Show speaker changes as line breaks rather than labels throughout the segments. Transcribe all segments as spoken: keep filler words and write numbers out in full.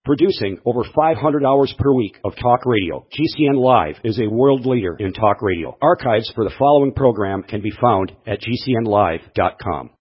Producing over five hundred hours per week of talk radio, G C N Live is a world leader in talk radio. Archives for the following program can be found at G C N live dot com.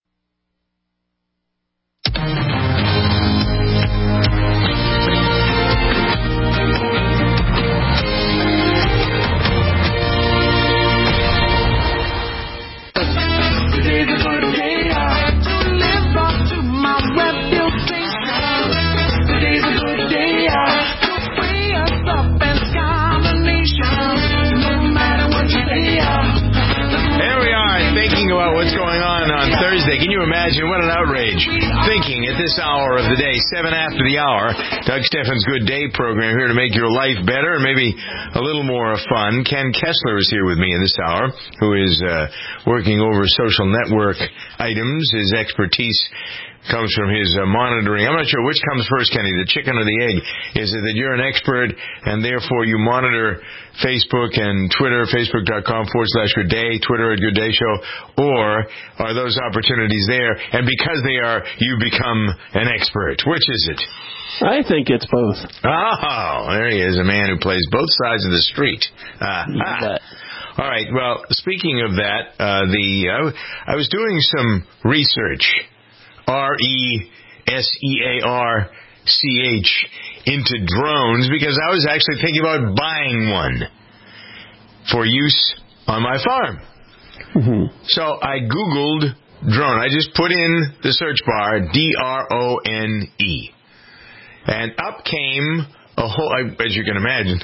About what's going on on Thursday. Can you imagine what an outrage? Thinking at this hour of the day, seven after the hour, Doug Steffens' Good Day program here to make your life better and maybe a little more fun. Ken Kessler is here with me in this hour, who is uh, working over social network items. His expertise comes from his uh, monitoring. I'm not sure which comes first, Kenny, the chicken or the egg. Is it that you're an expert and therefore you monitor Facebook and Twitter, facebook.com forward slash Good Day, Twitter at Good Day Show, or are those opportunities there? And because they are, you become an expert. Which is it?
I think it's both.
Oh, there he is, a man who plays both sides of the street. Uh, ah. All right, well, speaking of that, uh, the uh, I was doing some research. R E S E A R C H into drones because I was actually thinking about buying one for use on my farm. Mm-hmm. So I Googled drone. I just put in the search bar D R O N E. And up came a whole, as you can imagine.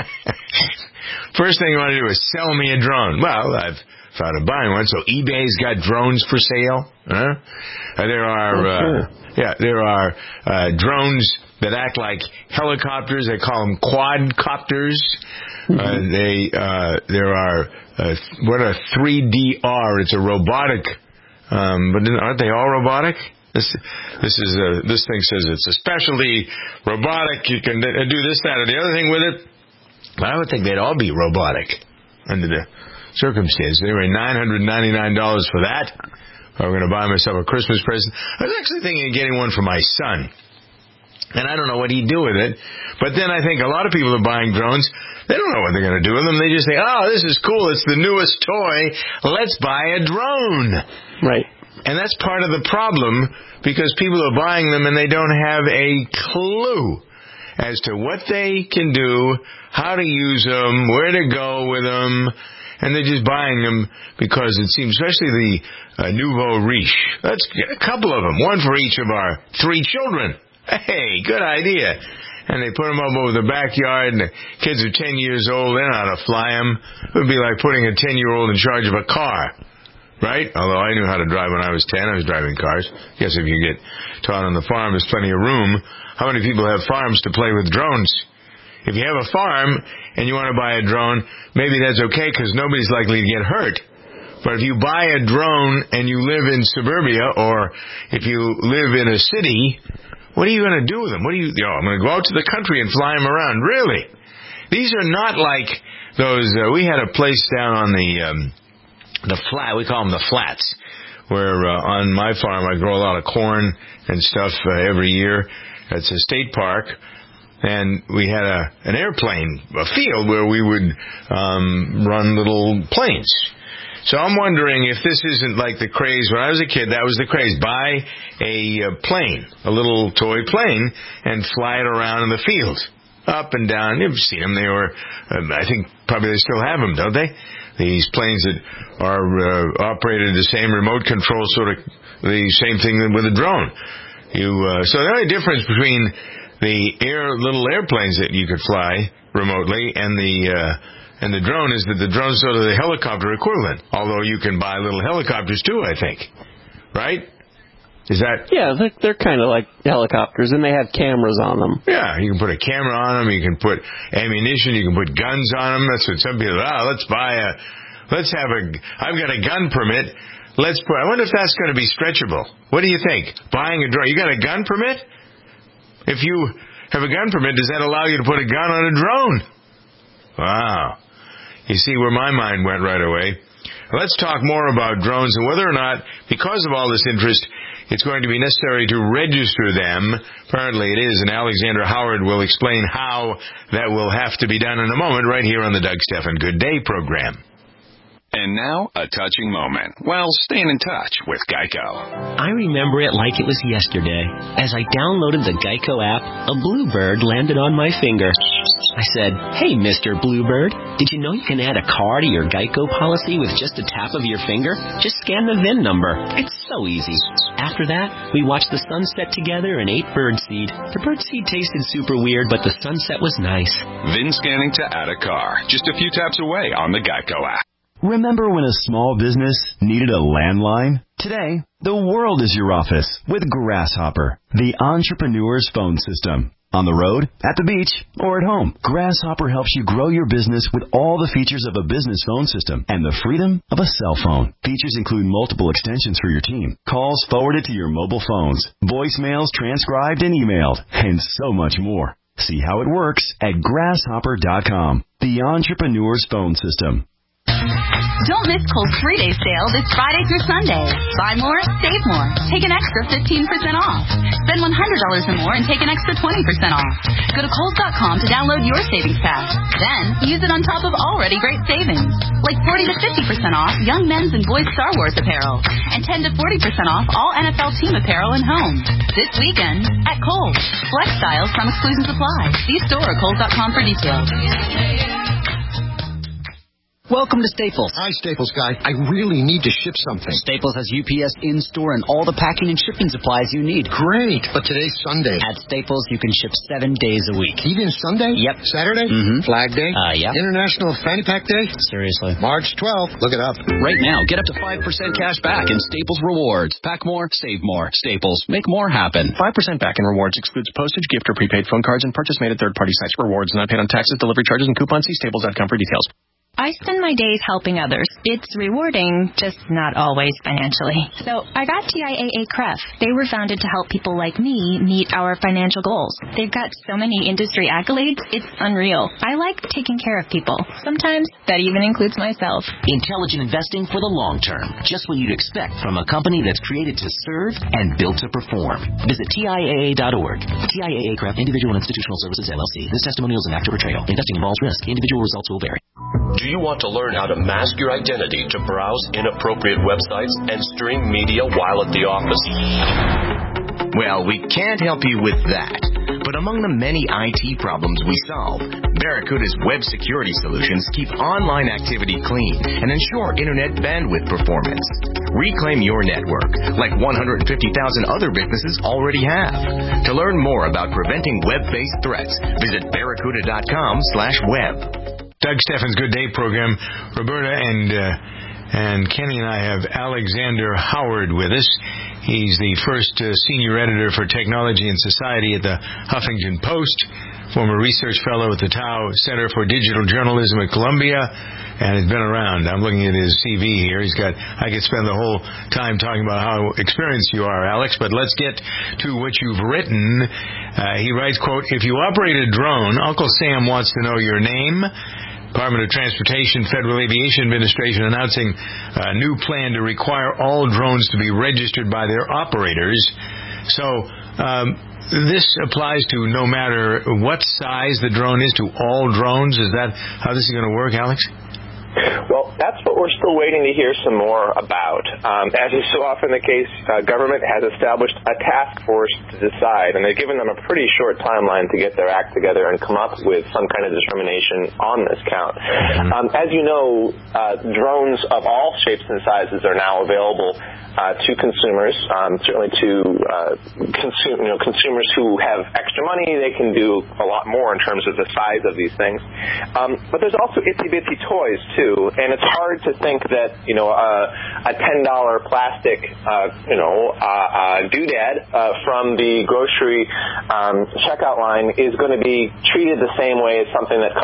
First thing I want to do is sell me a drone. Well, I've thought of buying one. So eBay's got drones for sale. Huh? Uh, there are,
oh, sure.
uh, yeah, there are uh, drones that act like helicopters. They call them quadcopters. Mm-hmm. Uh, they, uh, there are uh, what a three D R. It's a robotic, um, but aren't they all robotic? This, this is a, this thing says it's a specialty robotic. You can do this, that, or the other thing with it. I would think they'd all be robotic under the circumstances. Anyway, nine hundred ninety-nine dollars for that. I'm going to buy myself a Christmas present. I was actually thinking of getting one for my son. And I don't know what he'd do with it. But then I think a lot of people are buying drones. They don't know what they're going to do with them. They just say, oh, this is cool. It's the newest toy. Let's buy a drone.
Right.
And that's part of the problem because people are buying them and they don't have a clue as to what they can do, how to use them, where to go with them. And they're just buying them because it seems, especially the uh, nouveau riche. Let's get a couple of them, one for each of our three children. Hey, good idea. And they put them up over the backyard, and the kids are ten years old. They don't know how to fly them. It would be like putting a ten-year-old in charge of a car, right? Although I knew how to drive when I was ten. I was driving cars. I guess if you get taught on the farm, there's plenty of room. How many people have farms to play with drones? If you have a farm and you want to buy a drone, maybe that's okay because nobody's likely to get hurt. But if you buy a drone and you live in suburbia or if you live in a city, what are you going to do with them? What do you, you know, I'm going to go out to the country and fly them around. Really? These are not like those, uh, we had a place down on the, um, the flat, we call them the flats, where uh, on my farm I grow a lot of corn and stuff uh, every year. It's a state park. And we had a an airplane, a field where we would um, run little planes. So I'm wondering if this isn't like the craze. When I was a kid, that was the craze. Buy a uh, plane, a little toy plane, and fly it around in the field. Up and down. You've seen them. They were, um, I think probably they still have them, don't they? These planes that are uh, operated the same remote control, sort of the same thing with a drone. You uh, So the only difference between the air little airplanes that you could fly remotely and the uh, and the drone is that the drone's sort of the helicopter equivalent. Although you can buy little helicopters too, I think. Right? Is that?
Yeah, they're, they're kind of like helicopters, and they have cameras on them.
Yeah, you can put a camera on them. You can put ammunition. You can put guns on them. That's what some people. Oh, let's buy a. Let's have a. I've got a gun permit. Let's put. I wonder if that's going to be stretchable. What do you think? Buying a drone. You got a gun permit? If you have a gun permit, does that allow you to put a gun on a drone? Wow. You see where my mind went right away. Let's talk more about drones and whether or not, because of all this interest, it's going to be necessary to register them. Apparently it is, and Alexander Howard will explain how that will have to be done in a moment right here on the Doug Stephan Good Day program.
And now, a touching moment. Well, staying in touch with Geico.
I remember it like it was yesterday. As I downloaded the Geico app, a bluebird landed on my finger. I said, "Hey, Mister Bluebird, did you know you can add a car to your Geico policy with just a tap of your finger? Just scan the V I N number. It's so easy." After that, we watched the sunset together and ate birdseed. The birdseed tasted super weird, but the sunset was nice.
V I N scanning to add a car. Just a few taps away on the Geico app.
Remember when a small business needed a landline? Today, the world is your office with Grasshopper, the entrepreneur's phone system. On the road, at the beach, or at home, Grasshopper helps you grow your business with all the features of a business phone system and the freedom of a cell phone. Features include multiple extensions for your team, calls forwarded to your mobile phones, voicemails transcribed and emailed, and so much more. See how it works at grasshopper dot com, the entrepreneur's phone system.
Don't miss Kohl's three-day sale this Friday through Sunday. Buy more, save more. Take an extra fifteen percent off. Spend one hundred dollars or more and take an extra twenty percent off. Go to Kohls dot com to download your savings pass. Then, use it on top of already great savings. Like forty to fifty percent off young men's and boys' Star Wars apparel. And ten to forty percent off all N F L team apparel and home. This weekend at Kohl's. Flex styles from exclusion supply. See store or Kohls dot com for details.
Welcome to Staples.
Hi, Staples guy. I really need to ship something.
Staples has U P S in-store and all the packing and shipping supplies you need.
Great, but today's Sunday.
At Staples, you can ship seven days a week.
Even Sunday?
Yep.
Saturday?
Mm-hmm.
Flag Day?
Uh, yeah.
International Fanny Pack Day?
Seriously.
March twelfth. Look it up.
Right now, get up to five percent cash back in Staples Rewards. Pack more, save more. Staples. Make more happen.
five percent back in rewards excludes postage, gift, or prepaid phone cards and purchase made at third-party sites. Rewards not paid on taxes, delivery charges, and coupons. See staples dot com for details.
I spend my days helping others. It's rewarding, just not always financially. So I got T I A A C R E F. They were founded to help people like me meet our financial goals. They've got so many industry accolades, it's unreal. I like taking care of people. Sometimes that even includes myself.
Intelligent investing for the long term. Just what you'd expect from a company that's created to serve and built to perform. Visit T I A A dot org. T I A A C R E F, Individual Institutional Services, L L C. This testimonial is an act of portrayal. Investing involves risk. Individual results will vary.
Do you want to learn how to mask your identity to browse inappropriate websites and stream media while at the office?
Well, we can't help you with that. But among the many I T problems we solve, Barracuda's web security solutions keep online activity clean and ensure internet bandwidth performance. Reclaim your network, like one hundred fifty thousand other businesses already have. To learn more about preventing web-based threats, visit barracuda dot com slash web.
Doug Stephan's Good Day program. Roberta and uh, and Kenny and I have Alexander Howard with us. He's the first uh, senior editor for technology and society at the Huffington Post, former research fellow at the Tao Center for Digital Journalism at Columbia, and has been around. I'm looking at his C V here. He's got, I could spend the whole time talking about how experienced you are, Alex, but let's get to what you've written. Uh, he writes, quote, "If you operate a drone, Uncle Sam wants to know your name." Department of Transportation, Federal Aviation Administration announcing a new plan to require all drones to be registered by their operators. So um, this applies to no matter what size the drone is, to all drones. Is that how this is going to work, Alex?
Well, that's what we're still waiting to hear some more about. Um, as is so often the case, uh, government has established a task force to decide, and they've given them a pretty short timeline to get their act together and come up with some kind of determination on this count. Um, as you know, uh, drones of all shapes and sizes are now available uh, to consumers, um, certainly to uh, consume, you know, consumers who have extra money. They can do a lot more in terms of the size of these things. Um, but there's also itsy-bitsy toys, too. And it's hard to think that, you know, uh, a ten dollar plastic, uh, you know, uh, uh, doodad uh, from the grocery um, checkout line is going to be treated the same way as something that costs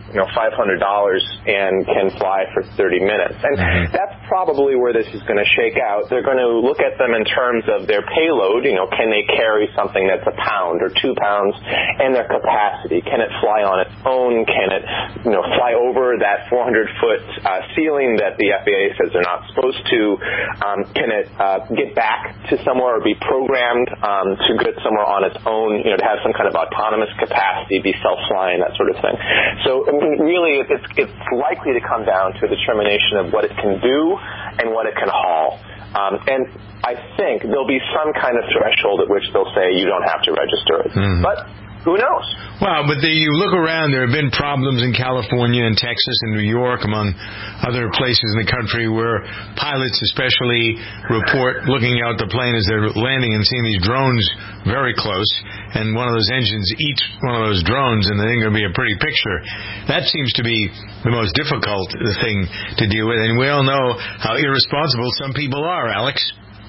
you know, five hundred dollars and can fly for thirty minutes. And mm-hmm. that's probably where this is going to shake out. They're going to look at them in terms of their payload. You know, can they carry something that's a pound or two pounds, and their capacity. Can it fly on its own? Can it, you know, fly over that four hundred foot uh, ceiling that the F A A says they're not supposed to? Um, can it uh, get back to somewhere or be programmed um, to get somewhere on its own, you know, to have some kind of autonomous capacity, be self-flying, that sort of thing. So I mean, really, it's, it's likely to come down to a determination of what it can do and what it can haul. Um, and I think there'll be some kind of threshold at which they'll say you don't have to register it. Mm. But who knows?
Well, but the, you look around, there have been problems in California and Texas and New York, among other places in the country, where pilots especially report looking out the plane as they're landing and seeing these drones very close, and one of those engines eats one of those drones, and then going to be a pretty picture. That seems to be the most difficult thing to deal with, and we all know how irresponsible some people are, Alex.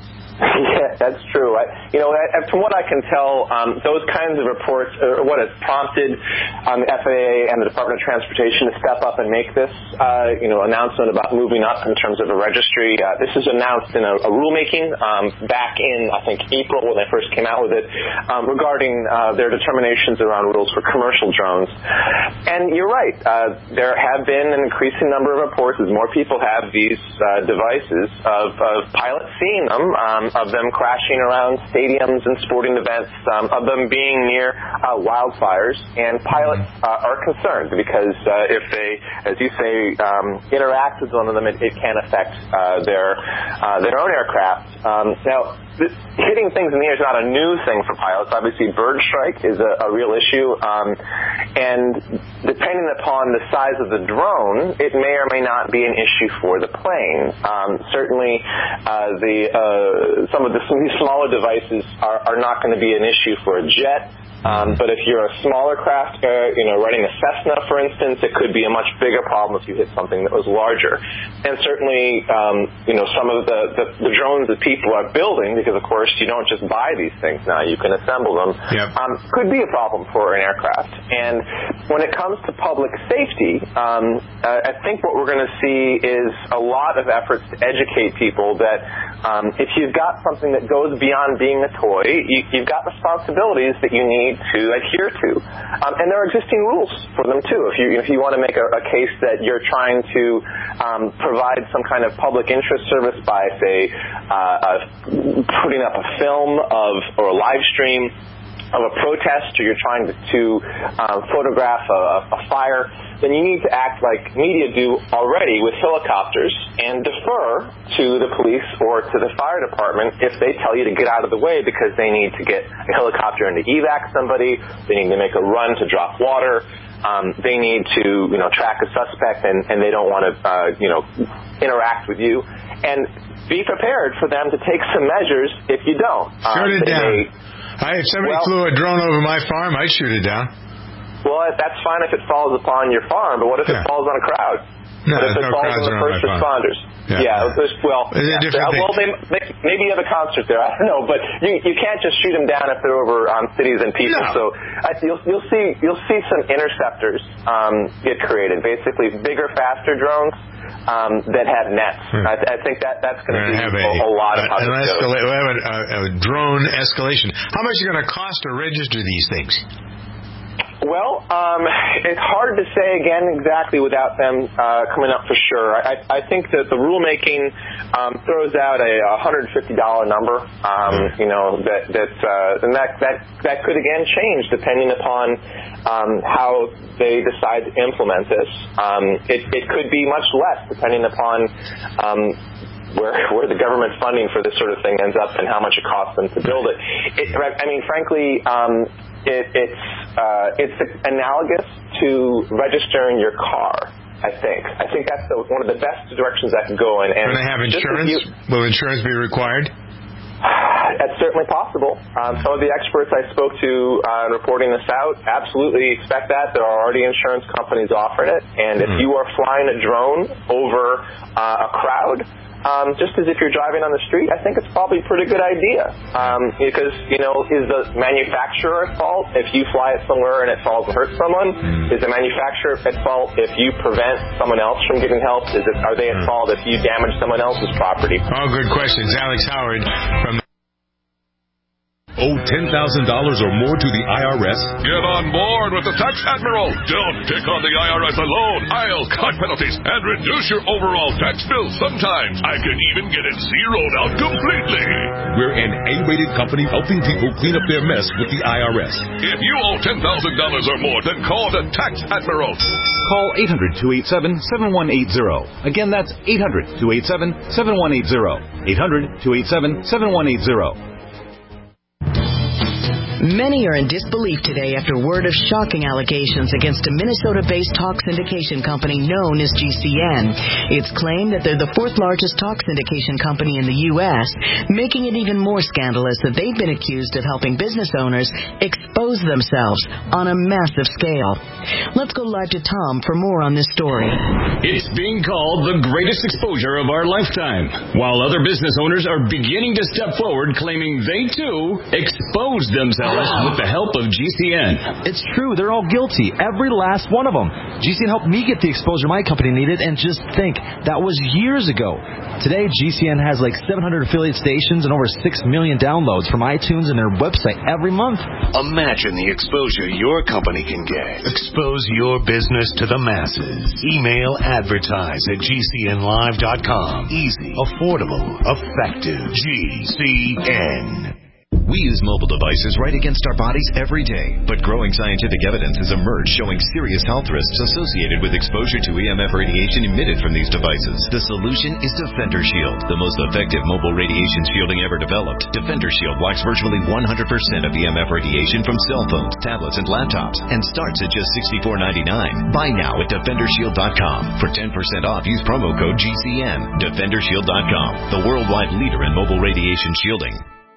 Yeah, that's true. I, you know, I, from what I can tell, um, those kinds of reports are what has prompted um, the F A A and the Department of Transportation to step up and make this, uh, you know, announcement about moving up in terms of a registry. Uh, this was announced in a, a rulemaking um, back in, I think, April when they first came out with it, um, regarding uh, their determinations around rules for commercial drones. And you're right. Uh, there have been an increasing number of reports as more people have these uh, devices of, of pilots seeing them. Um, of them crashing around stadiums and sporting events, um, of them being near uh, wildfires, and pilots uh, are concerned because uh, if they, as you say, um, interact with one of them, it, it can affect uh, their uh, their own aircraft. Um, now, this, hitting things in the air is not a new thing for pilots. Obviously, bird strike is a, a real issue, um, and depending upon the size of the drone, it may or may not be an issue for the plane. Um, certainly, uh, the uh, some of the some of these smaller devices are, are not going to be an issue for a jet. Um, but if you're a smaller craft, uh, you know, running a Cessna, for instance, it could be a much bigger problem if you hit something that was larger. And certainly, um, you know, some of the, the, the drones that people are building, because of course you don't just buy these things now, you can assemble them, yep. um, could be a problem for an aircraft. And when it comes to public safety, um, uh, I think what we're going to see is a lot of efforts to educate people that um, if you've got something that goes beyond being a toy, you, you've got responsibilities that you need to adhere to. Um, and there are existing rules for them, too. If you if you want to make a, a case that you're trying to um, provide some kind of public interest service by, say, uh, uh, putting up a film of or a live stream of a protest, or you're trying to, to uh, photograph a, a fire, then you need to act like media do already with helicopters and defer to the police or to the fire department if they tell you to get out of the way because they need to get a helicopter in to evac somebody, they need to make a run to drop water, um, they need to, you know, track a suspect, and, and they don't want to, uh, you know, interact with you. And be prepared for them to take some measures if you don't.
Shut
um,
it down.
May,
I, if somebody
well,
flew a drone over my farm, I'd shoot it down.
Well, that's fine if it falls upon your farm, but what if yeah. it falls on a crowd?
No,
what if it
no
falls on the first responders? Yeah, yeah there's, well, yeah, uh, well they, they, maybe you have a concert there. I don't know, but you you can't just shoot them down if they're over um, cities and people.
No.
So uh, you'll you'll see you'll see some interceptors um, get created. Basically, bigger, faster drones. Um, that have nets. Hmm. I, th- I think that that's going to be
have
a,
a,
a lot of
an escala- we have a, a, a drone escalation. How much is it going to cost to register these things?
Well, um, it's hard to say, again, exactly without them uh, coming up for sure. I, I think that the rulemaking um, throws out a one hundred fifty dollars number, um, you know, that, that, uh, and that, that, that could, again, change depending upon um, how they decide to implement this. Um, it, it could be much less depending upon um, where where the government funding for this sort of thing ends up and how much it costs them to build it. it I mean, frankly, um, it, it's uh, it's analogous to registering your car. I think. I think that's the, one of the best directions that can go in. And
Can they have insurance? You, Will insurance be required?
That's certainly possible. Um, some of the experts I spoke to uh, in reporting this out absolutely expect that. There are already insurance companies offering it. And if mm. you are flying a drone over uh, a crowd, um, just as if you're driving on the street, I think it's probably a pretty good idea. Um, because, you know, is the manufacturer at fault if you fly it somewhere and it falls and hurts someone? Is the manufacturer at fault if you prevent someone else from getting help? Is it, are they at fault if you damage someone else's property?
All good questions. Alex Howard from
Owe ten thousand dollars or more to the I R S?
Get on board with the Tax Admiral. Don't take on the I R S alone. I'll cut penalties and reduce your overall tax bill. Sometimes I can even get it zeroed out completely.
We're an A-rated company helping people clean up their mess with the I R S.
If you owe ten thousand dollars or more, then call the Tax Admiral.
Call eight hundred, two eight seven, seven one eight zero. Again, that's eight hundred, two eight seven, seven one eight zero. eight hundred, two eight seven, seven one eight zero.
Many are in disbelief today after word of shocking allegations against a Minnesota-based talk syndication company known as G C N. It's claimed that they're the fourth largest talk syndication company in the U S, making it even more scandalous that they've been accused of helping business owners expose themselves on a massive scale. Let's go live to Tom for more on this story.
It's being called the greatest exposure of our lifetime, while other business owners are beginning to step forward claiming they, too, exposed themselves with the help of G C N.
It's true. They're all guilty. Every last one of them. G C N helped me get the exposure my company needed, and just think, that was years ago. Today, G C N has like seven hundred affiliate stations and over six million downloads from iTunes and their website every month.
Imagine the exposure your company can get. Expose your business to the masses. Email advertise at G C N live dot com. Easy, affordable, effective. G C N.
We use mobile devices right against our bodies every day, but growing scientific evidence has emerged showing serious health risks associated with exposure to E M F radiation emitted from these devices. The solution is Defender Shield, the most effective mobile radiation shielding ever developed. Defender Shield blocks virtually one hundred percent of E M F radiation from cell phones, tablets, and laptops, and starts at just sixty-four ninety-nine. Buy now at defender shield dot com. For ten percent off, use promo code G C N. defender shield dot com, the worldwide leader in mobile radiation shielding.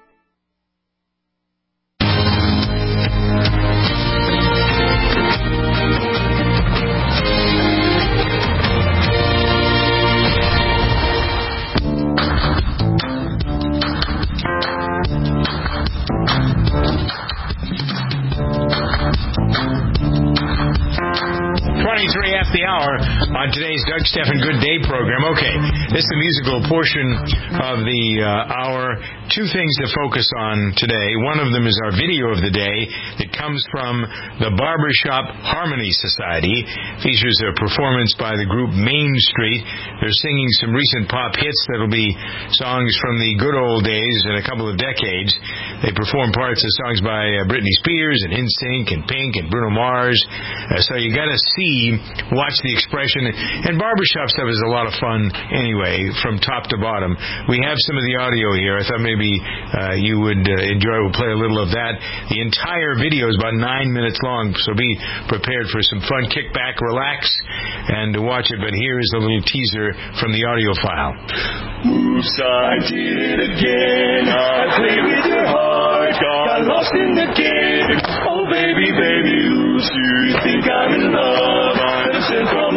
twenty-three after the hour on today's Doug Stephan Good Day program. Okay, this is the musical portion of the uh, hour. Two things to focus on today. One of them is our video of the day that comes from the Barbershop Harmony Society. Features a performance by the group Main Street. They're singing some recent pop hits that'll be songs from the good old days in a couple of decades. They perform parts of songs by uh, Britney Spears and N Sync and Pink and Bruno Mars. Uh, so you got to see, watch the expression. And barbershop stuff is a lot of fun anyway, from top to bottom. We have some of the audio here. I thought maybe uh, you would uh, enjoy. We'll play a little of that. The entire video is about nine minutes long, so be prepared for some fun. Kick back, relax, and watch it. But here is a little teaser from the audio file.
Oops, I did it again. I played with your heart, got lost in the game. Oh, baby, baby, who's you think I'm in love? I'm sent from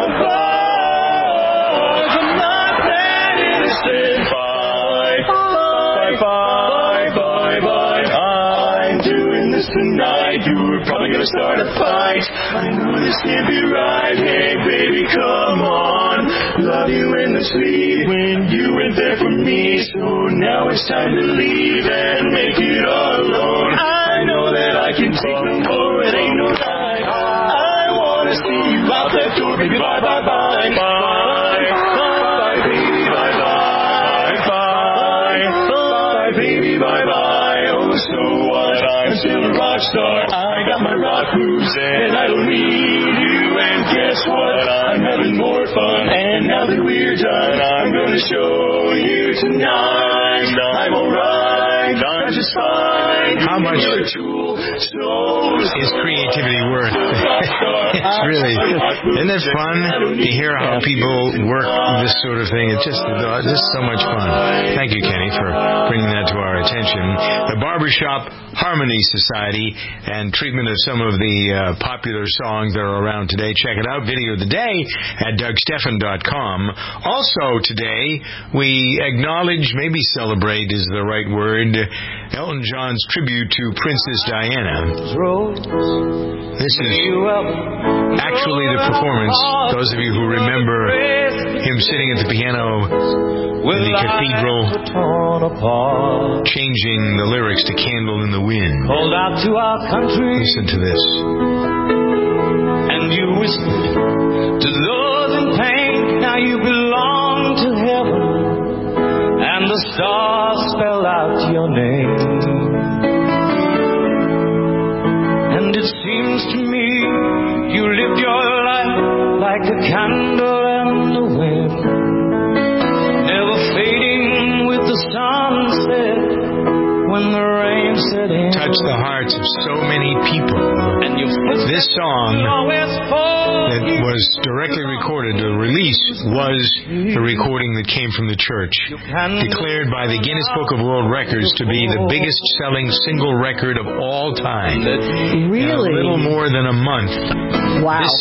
above. I'm not that innocent. Bye, bye, bye, bye, bye. I'm doing this tonight. You're probably gonna start a fight. I know this can't be right. Hey, baby, come on. Love you endlessly when you were there for me. So now it's time to leave and make it all alone. I know that I can take no more. It ain't no lie. I wanna see you out that door, baby. Bye, bye, bye, bye, bye, baby, bye, bye, bye, bye, baby, bye, bye. Oh, so what? I'm still a rock star. I got my rock moves and I don't need you. And guess what? I'm having more fun. And now that we're done, I'm gonna show you tonight. I'm alright. satisfied.
How much
Your tool shows
is creativity worth? It's really, isn't it fun to hear how people work this sort of thing? It's just, just so much fun. Thank you, Kenny, for bringing that to our attention. The Barbershop Harmony Society and treatment of some of the uh, popular songs that are around today. Check it out. Video of the day at Doug Stephan dot com. Also today, we acknowledge, maybe celebrate is the right word, Elton John's tribute to Princess Diana. This is actually the performance, those of you who remember him sitting at the piano in the cathedral, changing the lyrics to Candle in the Wind. Listen to this.
And you whispered to those in pain, now you belong to heaven, and the stars spell out your name. And it seems to me you lived your life like a candle in the wind, never fading with the sunset when the rain set in.
Touched the hearts of so many people.
And your
this song that was directly recorded, the release was the recording that came from the church, declared by the Guinness Book of World Records to be the biggest selling single record of all time.
Really?
In a little more than a month.
Wow.
This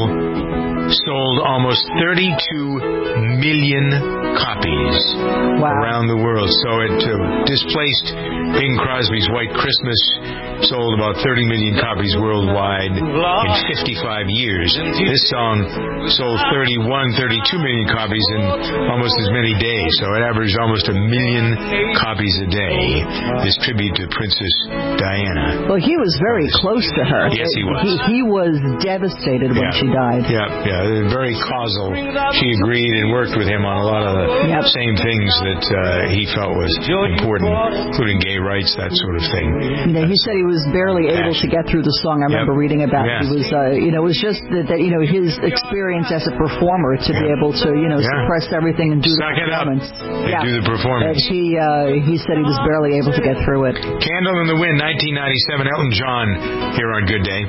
single sold almost thirty-two million copies
wow.
around the world. So it uh, displaced Bing Crosby's White Christmas, sold about thirty million copies worldwide in fifty-five years. This song sold thirty-one, thirty-two million copies in almost as many days. So it averaged almost a million copies a day, this tribute to Princess Diana.
Well, he was very close to her.
Yes, he was.
He, he was devastated when
yeah.
she died.
Yeah, yeah, very causal. She agreed and worked with him on a lot of the yep. same things that uh, he felt was important, including gay rights, that sort of thing.
You know, he said he was barely able to get through the song. I remember yep. reading about
yeah.
he was, uh, you know, it was just that, that, you know, his experience as a performer to yeah. be able to, you know, yeah. suppress everything and do
Suck
the performance.
It up. Yeah. Do the performance.
And he, uh, he said he was barely able to get through it.
Candle in the Wind, nineteen ninety-seven, Elton John here on Good Day.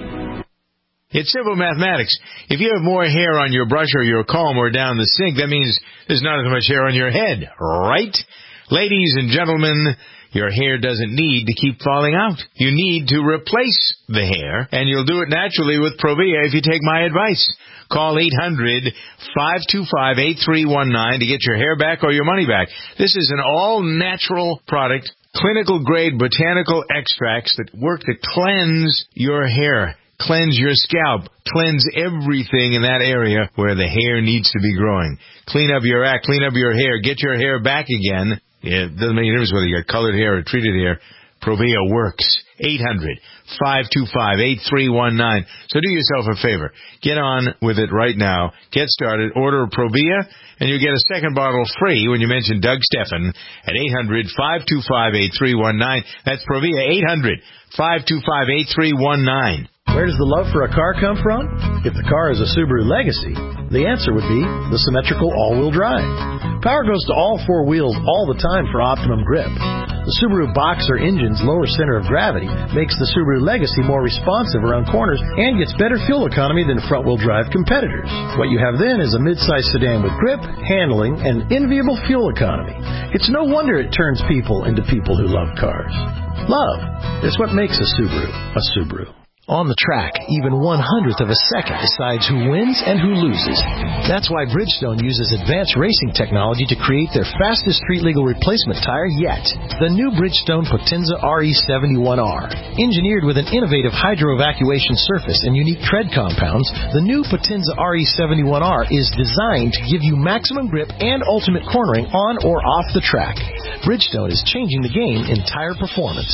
It's simple mathematics. If you have more hair on your brush or your comb or down the sink, that means there's not as much hair on your head, right? Ladies and gentlemen, your hair doesn't need to keep falling out. You need to replace the hair, and you'll do it naturally with Provia if you take my advice. Call eight hundred, five two five, eight three one nine to get your hair back or your money back. This is an all-natural product, clinical-grade botanical extracts that work to cleanse your hair, cleanse your scalp, cleanse everything in that area where the hair needs to be growing. Clean up your act, clean up your hair, get your hair back again. Yeah, it doesn't make any difference whether you got colored hair or treated hair. Provia works. eight hundred, five two five, eight three one nine. So do yourself a favor. Get on with it right now. Get started. Order Provia, and you'll get a second bottle free when you mention Doug Stephan at eight hundred, five two five, eight three one nine. That's Provia, eight hundred, five two five, eight three one nine.
Where does the love for a car come from? If the car is a Subaru Legacy, the answer would be the symmetrical all-wheel drive. Power goes to all four wheels all the time for optimum grip. The Subaru Boxer engine's lower center of gravity makes the Subaru Legacy more responsive around corners and gets better fuel economy than front-wheel drive competitors. What you have then is a mid-size sedan with grip, handling, and enviable fuel economy. It's no wonder it turns people into people who love cars. Love is what makes a Subaru a Subaru. On the track, even one hundredth of a second decides who wins and who loses. That's why Bridgestone uses advanced racing technology to create their fastest street-legal replacement tire yet, the new Bridgestone Potenza R E seventy-one R. Engineered with an innovative hydro-evacuation surface and unique tread compounds, the new Potenza R E seventy-one R is designed to give you maximum grip and ultimate cornering on or off the track. Bridgestone is changing the game in tire performance.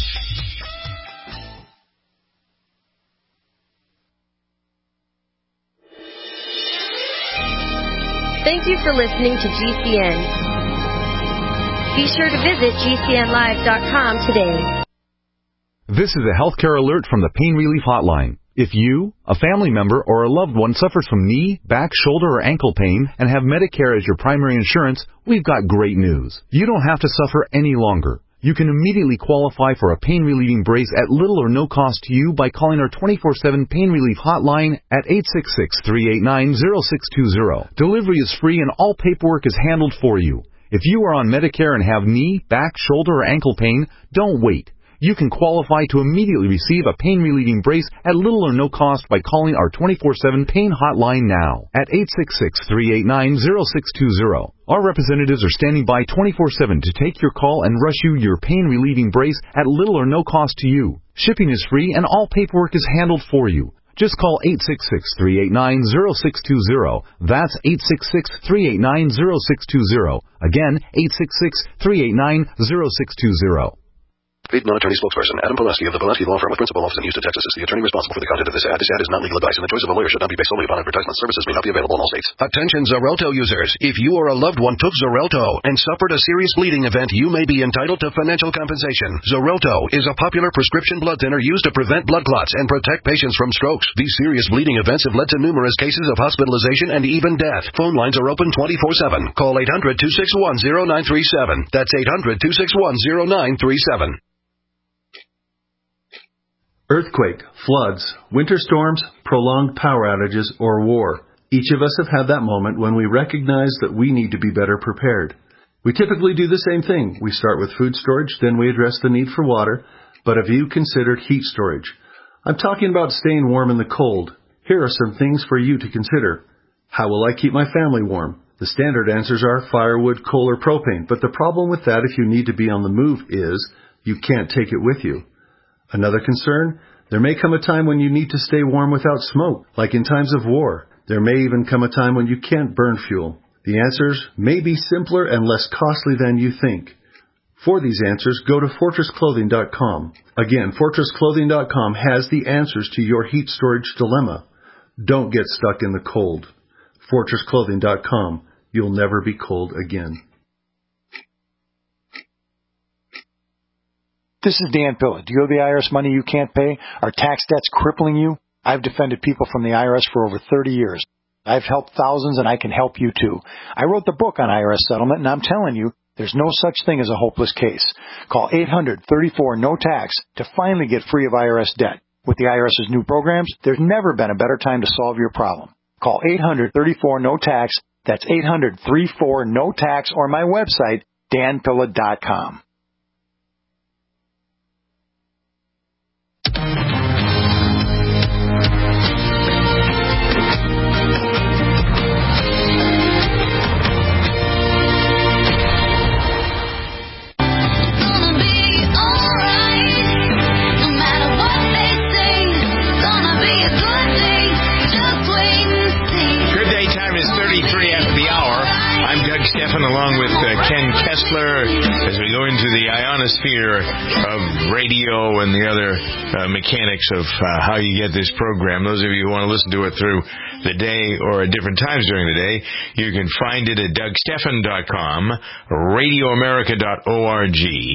Thank you for listening to G C N. Be sure to visit G C N live dot com today.
This is a healthcare alert from the Pain Relief Hotline. If you, a family member, or a loved one suffers from knee, back, shoulder, or ankle pain and have Medicare as your primary insurance, we've got great news. You don't have to suffer any longer. You can immediately qualify for a pain-relieving brace at little or no cost to you by calling our twenty-four seven Pain Relief Hotline at eight six six, three eight nine, zero six two zero. Delivery is free and all paperwork is handled for you. If you are on Medicare and have knee, back, shoulder, or ankle pain, don't wait. You can qualify to immediately receive a pain-relieving brace at little or no cost by calling our twenty-four seven Pain Hotline now at eight six six, three eight nine, zero six two zero. Our representatives are standing by twenty-four seven to take your call and rush you your pain-relieving brace at little or no cost to you. Shipping is free and all paperwork is handled for you. Just call eight six six, three eight nine, zero six two zero. That's eight six six, three eight nine, zero six two zero. Again, eight six six, three eight nine, zero six two zero.
Paid non-attorney spokesperson Adam Pulaski of the Pulaski Law Firm with principal office in Houston, Texas is the attorney responsible for the content of this ad. This ad is not legal advice, and the choice of a lawyer should not be based solely upon advertisement. Services may not be available in all states.
Attention Xarelto users. If you or a loved one took Xarelto and suffered a serious bleeding event, you may be entitled to financial compensation. Xarelto is a popular prescription blood thinner used to prevent blood clots and protect patients from strokes. These serious bleeding events have led to numerous cases of hospitalization and even death. Phone lines are open twenty-four seven. Call eight hundred, two six one, zero nine three seven. That's eight hundred, two six one, zero nine three seven.
Earthquake, floods, winter storms, prolonged power outages, or war. Each of us have had that moment when we recognize that we need to be better prepared. We typically do the same thing. We start with food storage, then we address the need for water. But have you considered heat storage? I'm talking about staying warm in the cold. Here are some things for you to consider. How will I keep my family warm? The standard answers are firewood, coal, or propane. But the problem with that if you need to be on the move is you can't take it with you. Another concern, there may come a time when you need to stay warm without smoke, like in times of war. There may even come a time when you can't burn fuel. The answers may be simpler and less costly than you think. For these answers, go to fortress clothing dot com. Again, fortress clothing dot com has the answers to your heat storage dilemma. Don't get stuck in the cold. fortress clothing dot com. You'll never be cold again.
This is Dan Pilla. Do you owe the I R S money you can't pay? Are tax debts crippling you? I've defended people from the I R S for over thirty years. I've helped thousands, and I can help you too. I wrote the book on I R S settlement, and I'm telling you, there's no such thing as a hopeless case. Call eight hundred, thirty-four, no tax to finally get free of I R S debt. With the IRS's new programs, there's never been a better time to solve your problem. Call eight hundred, thirty-four, no tax. That's eight hundred, thirty-four, no tax, or my website, dan pilla dot com.
Stefan, along with uh, Ken Kessler, as we go into the ionosphere of radio and the other uh, mechanics of uh, how you get this program. Those of you who want to listen to it through the day or at different times during the day, you can find it at doug stefan dot com, radio america dot org,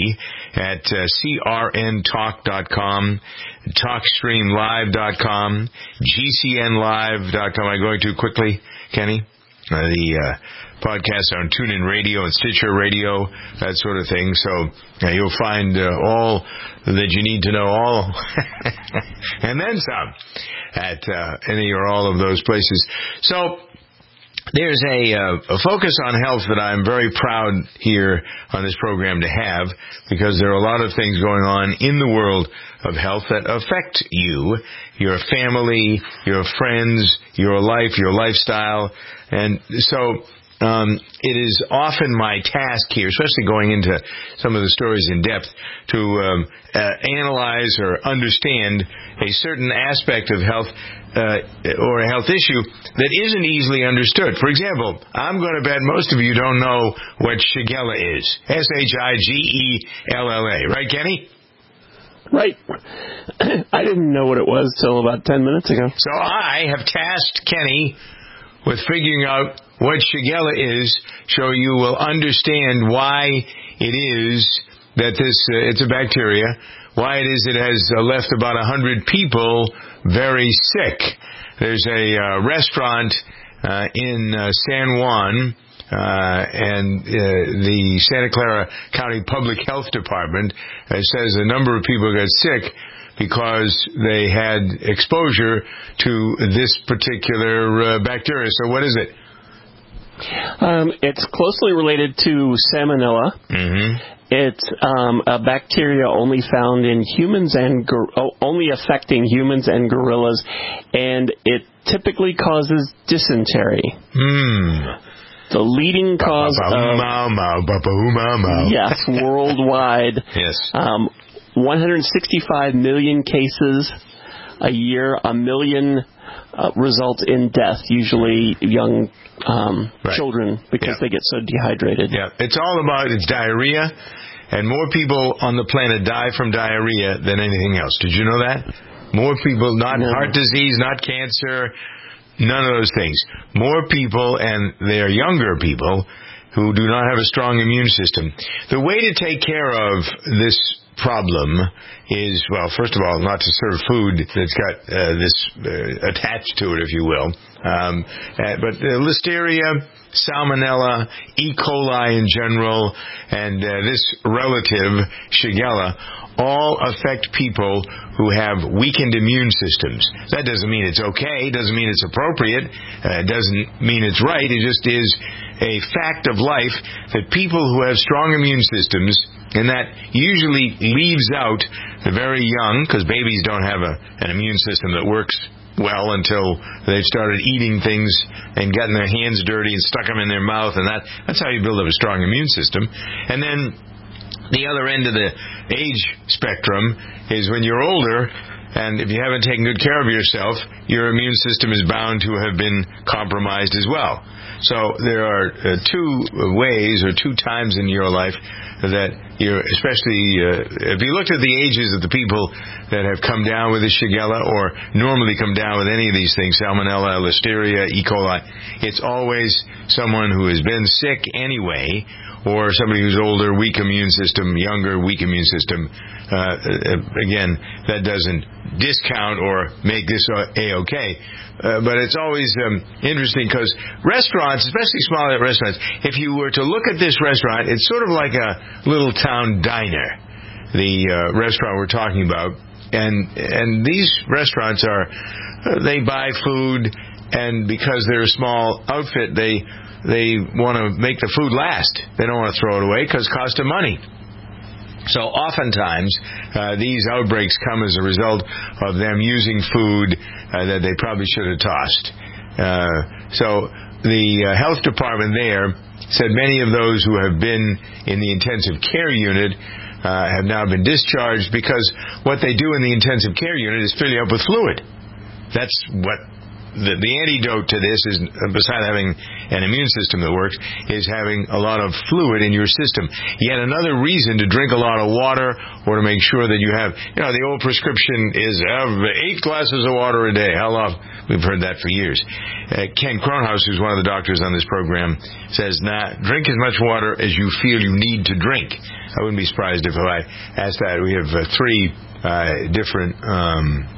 at uh, c r n talk dot com, talk stream live dot com, g c n live dot com. Am I going too quickly, Kenny? Uh, the uh, podcasts on TuneIn Radio and Stitcher Radio, that sort of thing. So uh, you'll find uh, all that you need to know, all and then some, at uh, any or all of those places. So there's a, uh, a focus on health that I'm very proud here on this program to have, because there are a lot of things going on in the world of health that affect you, your family, your friends, your life, your lifestyle. And so um, it is often my task here, especially going into some of the stories in depth, to um, uh, analyze or understand a certain aspect of health uh, or a health issue that isn't easily understood. For example, I'm going to bet most of you don't know what Shigella is. S H I G E L L A. Right, Kenny?
Right. I didn't know what it was till about ten minutes ago.
So I have tasked Kenny with figuring out what Shigella is, so you will understand why it is that this, uh, it's a bacteria, why it is it has uh, left about one hundred people very sick. There's a uh, restaurant uh, in uh, San Juan Uh, and uh, the Santa Clara County Public Health Department uh, says a number of people got sick because they had exposure to this particular uh, bacteria. So what is it?
Um, it's closely related to Salmonella.
Mm-hmm.
It's um, a bacteria only found in humans and gor- oh, only affecting humans and gorillas, and it typically causes dysentery.
Hmm.
The leading cause of yes, worldwide.
Yes.
Um, one hundred sixty-five million cases a year. A million uh, result in death. Usually young um,
right.
children because
yeah.
they get so dehydrated.
Yeah, it's all about it's diarrhea, and more people on the planet die from diarrhea than anything else. Did you know that? More people, not
no.
heart disease, not cancer. None of those things. More people, and they're younger people, who do not have a strong immune system. The way to take care of this problem is, well, first of all, not to serve food that's got uh, this uh, attached to it, if you will. Um, uh, but uh, Listeria, Salmonella, E. coli in general, and uh, this relative, Shigella, all affect people who have weakened immune systems. That doesn't mean it's okay, doesn't mean it's appropriate, uh, doesn't mean it's right. It just is a fact of life that people who have strong immune systems, and that usually leaves out the very young, because babies don't have a, an immune system that works well until they've started eating things and gotten their hands dirty and stuck them in their mouth, and that that's how you build up a strong immune system. And then the other end of the age spectrum is when you're older, and if you haven't taken good care of yourself, your immune system is bound to have been compromised as well. So there are uh, two ways or two times in your life that you're, especially uh, if you looked at the ages of the people that have come down with the Shigella or normally come down with any of these things, Salmonella, Listeria, E. coli, it's always someone who has been sick anyway, or somebody who's older, weak immune system, younger, weak immune system. Uh, again, that doesn't discount or make this A-okay. Uh, but it's always um, interesting because restaurants, especially smaller restaurants, if you were to look at this restaurant, it's sort of like a little town diner, the uh, restaurant we're talking about. And and these restaurants are, uh, they buy food, and because they're a small outfit, they they want to make the food last. They don't want to throw it away because it costs them money. So oftentimes, uh, these outbreaks come as a result of them using food uh, that they probably should have tossed. Uh, so the uh, health department there said many of those who have been in the intensive care unit uh, have now been discharged because what they do in the intensive care unit is fill you up with fluid. That's what The, the antidote to this is, besides having an immune system that works, is having a lot of fluid in your system. Yet another reason to drink a lot of water, or to make sure that you have, you know, the old prescription is have eight glasses of water a day. How long? We've heard that for years. Uh, Ken Kronhaus, who's one of the doctors on this program, says, nah, drink as much water as you feel you need to drink. I wouldn't be surprised if I asked that. We have uh, three uh, different... Um,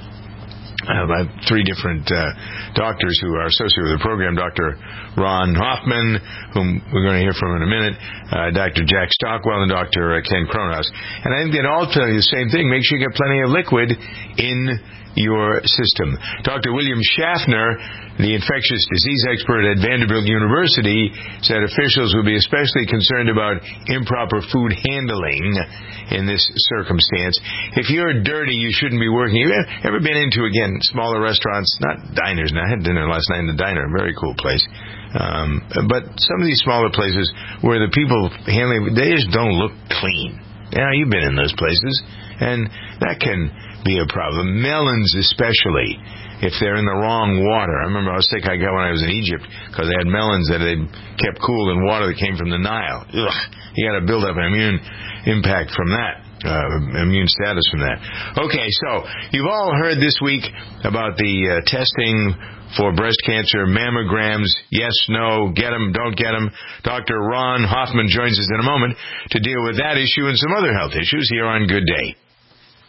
Uh, three different uh, doctors who are associated with the program. Doctor Ron Hoffman, whom we're going to hear from in a minute, uh, Doctor Jack Stockwell, and Doctor Uh, Ken Kronhaus. And I think they'd all tell you the same thing. Make sure you get plenty of liquid in your system. Doctor William Schaffner, the infectious disease expert at Vanderbilt University, said officials would be especially concerned about improper food handling in this circumstance. If you're dirty, you shouldn't be working. Have you ever been into, again, smaller restaurants, not diners? Now, I had dinner last night in the diner, a very cool place. Um, but some of these smaller places where the people handling, they just don't look clean. Yeah, you've been in those places, and that can be a problem. Melons especially, if they're in the wrong water. I remember how sick I got when I was in Egypt because they had melons that they kept cool in water that came from the Nile. Ugh, you got to build up an immune impact from that, uh, immune status from that. Okay, so you've all heard this week about the uh, testing for breast cancer, mammograms, yes, no, get them, don't get them. Doctor Ron Hoffman joins us in a moment to deal with that issue and some other health issues here on Good Day.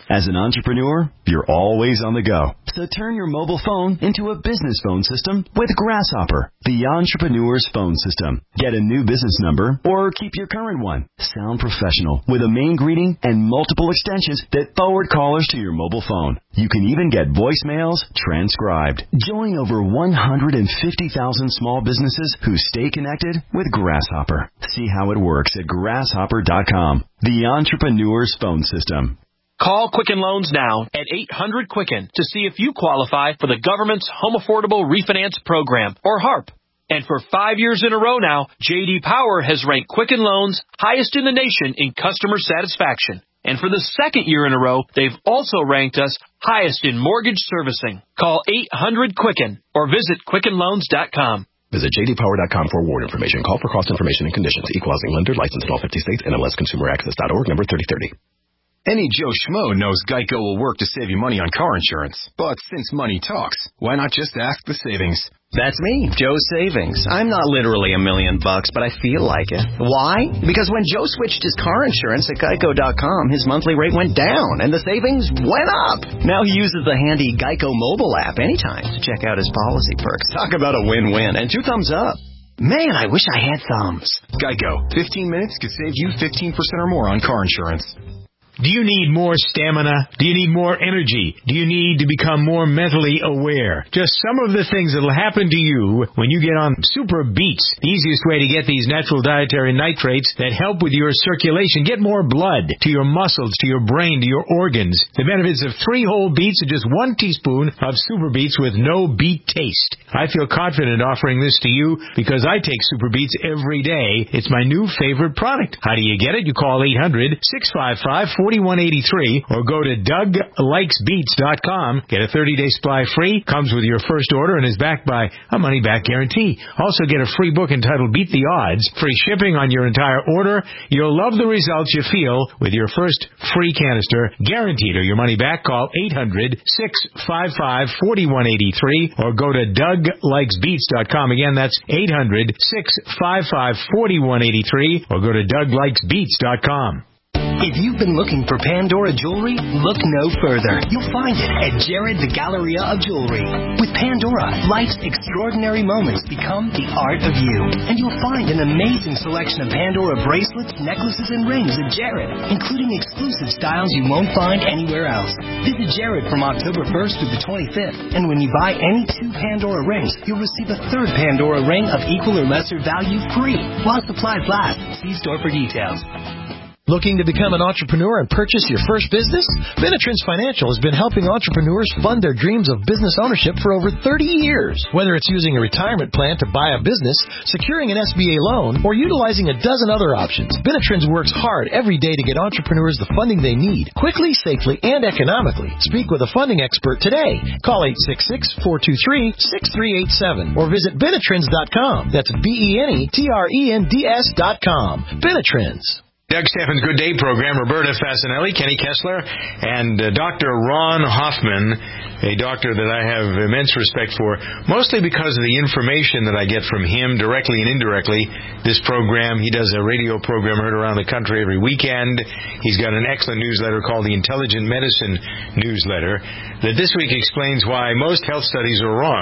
As an entrepreneur, you're always on the go. So turn your mobile phone into a business phone system with Grasshopper, the entrepreneur's phone system. Get a new business number or keep your current one. Sound professional with a main greeting and multiple extensions that forward callers to your mobile phone. You can even get voicemails transcribed. Join over one hundred fifty thousand small businesses who stay connected with Grasshopper. See how it works at grasshopper dot com, the entrepreneur's phone system.
Call Quicken Loans now at eight hundred Quicken to see if you qualify for the government's Home Affordable Refinance Program, or HARP. And for five years in a row now, J D Power has ranked Quicken Loans highest in the nation in customer satisfaction. And for the second year in a row, they've also ranked us highest in mortgage servicing. Call eight hundred Quicken or visit quicken loans dot com.
Visit j d power dot com for award information. Call for cost information and conditions. Equal housing lender. Licensed in all fifty states. N M L S consumer access dot org. Number thirty thirty.
Any Joe Schmo knows Geico will work to save you money on car insurance. But since money talks, why not just ask the savings?
That's me, Joe Savings. I'm not literally a million bucks, but I feel like it. Why? Because when Joe switched his car insurance at geico dot com, his monthly rate went down and the savings went up. Now he uses the handy Geico mobile app anytime to check out his policy perks. Talk about a win-win, and two thumbs up. Man, I wish I had thumbs.
Geico. fifteen minutes could save you fifteen percent or more on car insurance.
Do you need more stamina? Do you need more energy? Do you need to become more mentally aware? Just some of the things that will happen to you when you get on Super Beets, the easiest way to get these natural dietary nitrates that help with your circulation. Get more blood to your muscles, to your brain, to your organs. The benefits of three whole beets and just one teaspoon of Super Beets with no beet taste. I feel confident offering this to you because I take Super Beets every day. It's my new favorite product. How do you get it? You call eight hundred, six five five, four one eight three or go to doug likes beets dot com. Get a thirty-day supply free. Comes with your first order and is backed by a money-back guarantee. Also get a free book entitled Beat the Odds. Free shipping on your entire order. You'll love the results you feel with your first free canister. Guaranteed or your money back. Call eight hundred, six five five, four one eight three or go to doug likes beets dot com. Again, that's eight hundred, six five five, four one eight three or go to doug likes beets dot com.
If you've been looking for Pandora jewelry, look no further. You'll find it at Jared the Galleria of Jewelry. With Pandora, life's extraordinary moments become the art of you. And you'll find an amazing selection of Pandora bracelets, necklaces, and rings at Jared, including exclusive styles you won't find anywhere else. Visit Jared from October first through the twenty-fifth. And when you buy any two Pandora rings, you'll receive a third Pandora ring of equal or lesser value free while supplies last. See store for details.
Looking to become an entrepreneur and purchase your first business? Benetrends Financial has been helping entrepreneurs fund their dreams of business ownership for over thirty years. Whether it's using a retirement plan to buy a business, securing an S B A loan, or utilizing a dozen other options, Benetrends works hard every day to get entrepreneurs the funding they need, quickly, safely, and economically. Speak with a funding expert today. Call eight six six, four two three, six three eight seven or visit Benetrends dot com. That's B E N E T R E N D S dot com. Benetrends.
Doug Steffen's Good Day program, Roberta Fasanelli, Kenny Kessler, and uh, Doctor Ron Hoffman, a doctor that I have immense respect for, mostly because of the information that I get from him directly and indirectly. This program, he does a radio program heard around the country every weekend. He's got an excellent newsletter called the Intelligent Medicine Newsletter that this week explains why most health studies are wrong.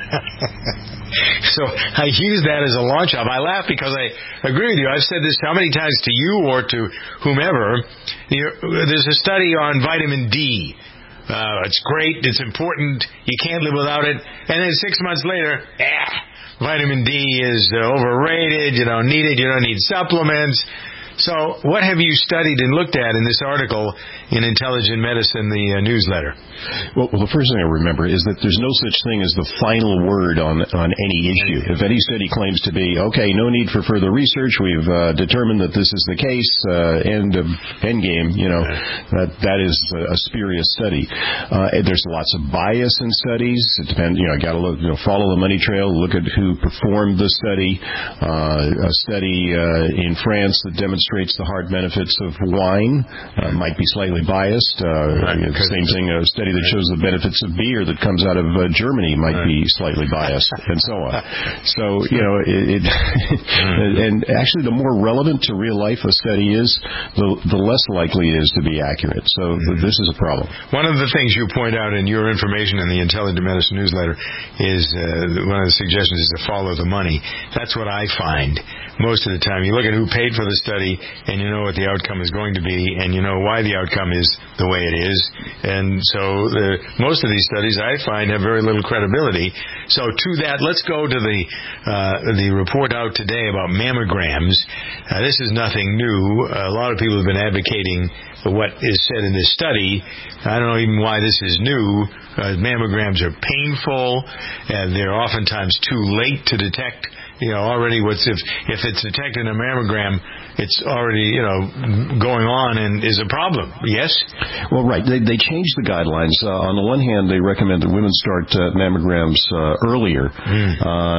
So I use that as a launch off. I laugh because I agree with you. I've said this how many times to you or to whomever. There's a study on vitamin D. Uh, it's great. It's important. You can't live without it. And then six months later, eh, vitamin D is uh, overrated. You don't need it. You don't need supplements. So what have you studied and looked at in this article in Intelligent Medicine, the uh, newsletter?
Well, well, the first thing I remember is that there's no such thing as the final word on on any issue. If any study claims to be, okay, no need for further research, we've uh, determined that this is the case, uh, end of end game, you know, that that is a spurious study. Uh, there's lots of bias in studies. It depends, you know, got to look, you know, follow the money trail, look at who performed the study. Uh, a study uh, in France that demonstrates the hard benefits of wine uh, might be slightly slightly biased. Uh,
Right,
you know, same thing, a study that shows the benefits of beer that comes out of uh, Germany might
Right.
be slightly biased, and so on. So, you know, it, it and actually the more relevant to real life a study is, the, the less likely it is to be accurate. So th- this is a problem.
One of the things you point out in your information in the Intelligent Medicine newsletter is uh, one of the suggestions is to follow the money. That's what I find most of the time. You look at who paid for the study, and you know what the outcome is going to be, and you know why the outcome is the way it is. And so the, most of these studies, I find, have very little credibility. So to that, let's go to the uh, the report out today about mammograms. Uh, this is nothing new. A lot of people have been advocating for what is said in this study. I don't know even why this is new. Uh, mammograms are painful, and they're oftentimes too late to detect. You know, already what's if if it's detected in a mammogram, it's already, you know, going on and is a problem. Yes?
Well, right. They they changed the guidelines. Uh, on the one hand, they recommend that women start uh, mammograms uh, earlier, mm.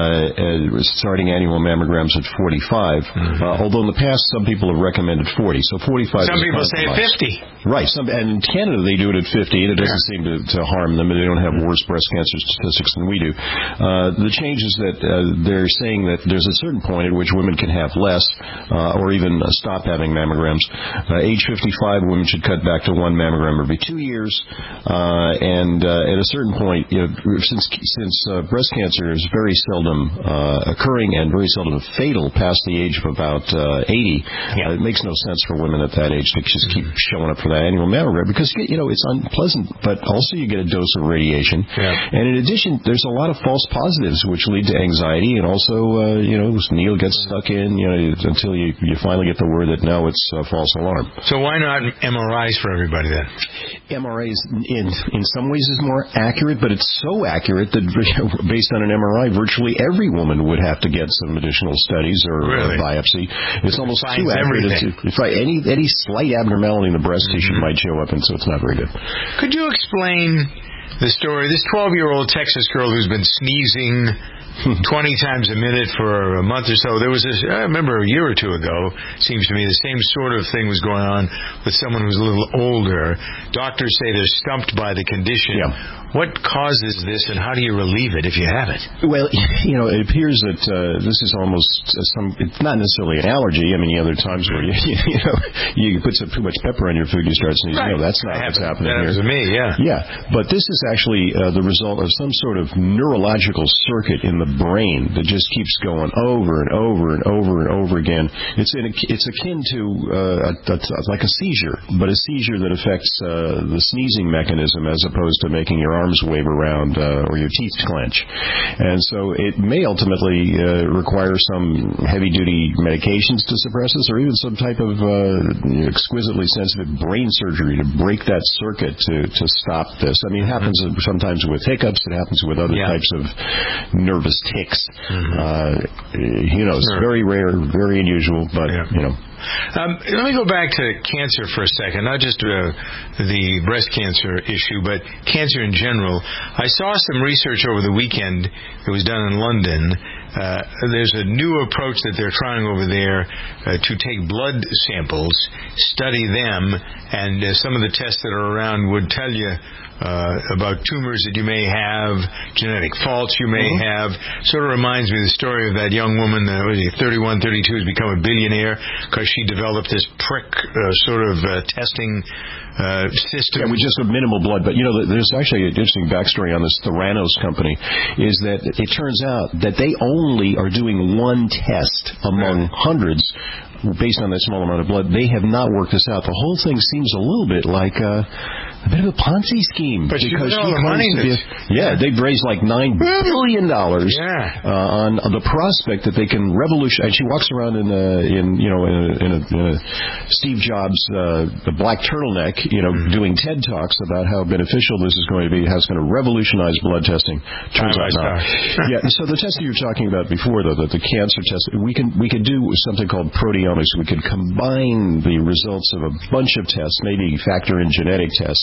uh, starting annual mammograms at forty-five. Mm-hmm. Uh, although in the past, some people have recommended forty. So forty-five.
Some
is
people say fifty.
Right. Some, and in Canada, they do it at fifty, and it doesn't yeah. seem to, to harm them. They don't have worse breast cancer statistics than we do. Uh, the change is that uh, they're saying that there's a certain point at which women can have less, uh, or even uh, stop having mammograms. Uh, age fifty-five, women should cut back to one mammogram every two years. Uh, and uh, at a certain point, you know, since since uh, breast cancer is very seldom uh, occurring and very seldom fatal past the age of about uh, eighty, yeah. uh, it makes no sense for women at that age to just keep showing up for that annual mammogram because, you know, it's unpleasant, but also you get a dose of radiation. Yeah. And in addition, there's a lot of false positives which lead to anxiety, and also Uh, you know, needle gets stuck in, you know, until you, you finally get the word that no, it's a false alarm.
So why not M R Is for everybody then?
M R Is in in some ways is more accurate, but it's so accurate that based on an M R I, virtually every woman would have to get some additional studies or,
really?
or biopsy. It's
it
almost too accurate. It's, it's right. Any any slight abnormality in the breast mm-hmm. tissue might show up, and so it's not very good.
Could you explain the story? This twelve-year-old Texas girl who's been sneezing twenty times a minute for a month or so. There was this, I remember a year or two ago, seems to me the same sort of thing was going on with someone who's a little older. Doctors say they're stumped by the condition.
Yeah.
What causes this, and how do you relieve it if you have it?
Well, you know, it appears that uh, this is almost some, it's not necessarily an allergy. I mean, the other times where you, you know, you put some too much pepper on your food, you start sneezing.
Right.
No, that's not what's happening
that
here.
That was me, yeah.
Yeah, but this is actually uh, the result of some sort of neurological circuit in the brain that just keeps going over and over and over and over again. It's in a, it's akin to uh, a, a, like a seizure, but a seizure that affects uh, the sneezing mechanism as opposed to making your arms wave around uh, or your teeth clench. And so it may ultimately uh, require some heavy-duty medications to suppress this, or even some type of uh, exquisitely sensitive brain surgery to break that circuit to, to stop this. I mean, it happens mm-hmm. sometimes with hiccups. It happens with other yeah. types of nervous tics. Mm-hmm. Uh, you know, it's sure. very rare, very unusual, but, yeah. you know.
Um, let me go back to cancer for a second, not just uh, the breast cancer issue, but cancer in general. I saw some research over the weekend that was done in London. Uh, there's a new approach that they're trying over there uh, to take blood samples, study them, and uh, some of the tests that are around would tell you Uh, about tumors that you may have, genetic faults you may mm-hmm. have. Sort of reminds me of the story of that young woman, uh, what is he, thirty-one, thirty-two, has become a billionaire because she developed this prick uh, sort of uh, testing uh, system.
Yeah, with just a minimal blood. But, you know, there's actually an interesting backstory on this Theranos company, is that it turns out that they only are doing one test among right. hundreds based on that small amount of blood. They have not worked this out. The whole thing seems a little bit like uh, a bit of a Ponzi scheme.
But
because
you know the money
be, yeah, they've raised like nine billion dollars
yeah.
uh, on the prospect that they can revolutionize. And she walks around in a, in you know in a, in a, in a Steve Jobs uh, black turtleneck, you know, mm-hmm. doing TED Talks about how beneficial this is going to be, how it's going to revolutionize blood testing. Turns out not. Yeah. So the test that you were talking about before, though, that the cancer test, we can we can do something called proteomics. We could combine the results of a bunch of tests, maybe factor in genetic tests,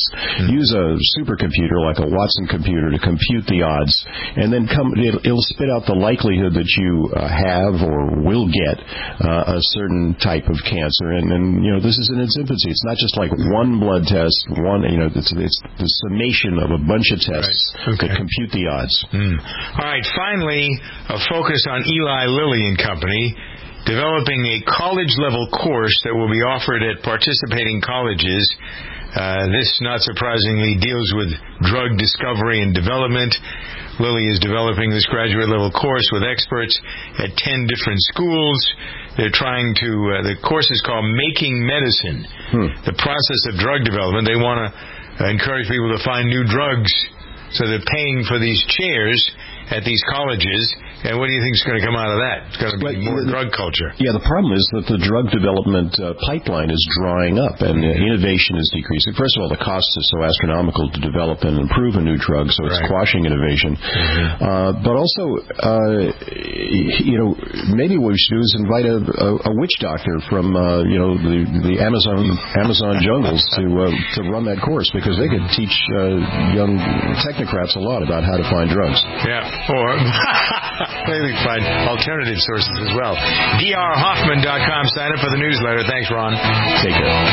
Mm-hmm. Use a supercomputer like a Watson computer to compute the odds, and then come. It'll, it'll spit out the likelihood that you uh, have or will get uh, a certain type of cancer. And, and you know, this is in its infancy. It's not just like one blood test, one. You know, it's, it's the summation of a bunch of tests right. okay. that compute the odds.
Mm. All right. Finally, a focus on Eli Lilly and Company, developing a college-level course that will be offered at participating colleges. Uh, this, not surprisingly, deals with drug discovery and development. Lilly is developing this graduate-level course with experts at ten different schools. They're trying to, uh, the course is called Making Medicine, hmm. the process of drug development. They want to uh, encourage people to find new drugs, so they're paying for these chairs at these colleges. And what do you think is going to come out of that? It's going to be more drug culture.
Yeah, the problem is that the drug development uh, pipeline is drying up, and uh, innovation is decreasing. First of all, the cost is so astronomical to develop and improve a new drug, so it's right. quashing innovation. Mm-hmm. Uh, but also, uh, you know, maybe what we should do is invite a, a, a witch doctor from, uh, you know, the, the Amazon Amazon jungles to uh, to run that course, because they could teach uh, young technocrats a lot about how to find drugs.
Yeah, or maybe find alternative sources as well. D R Hoffman dot com. Sign up for the newsletter. Thanks, Ron.
Take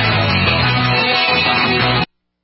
care.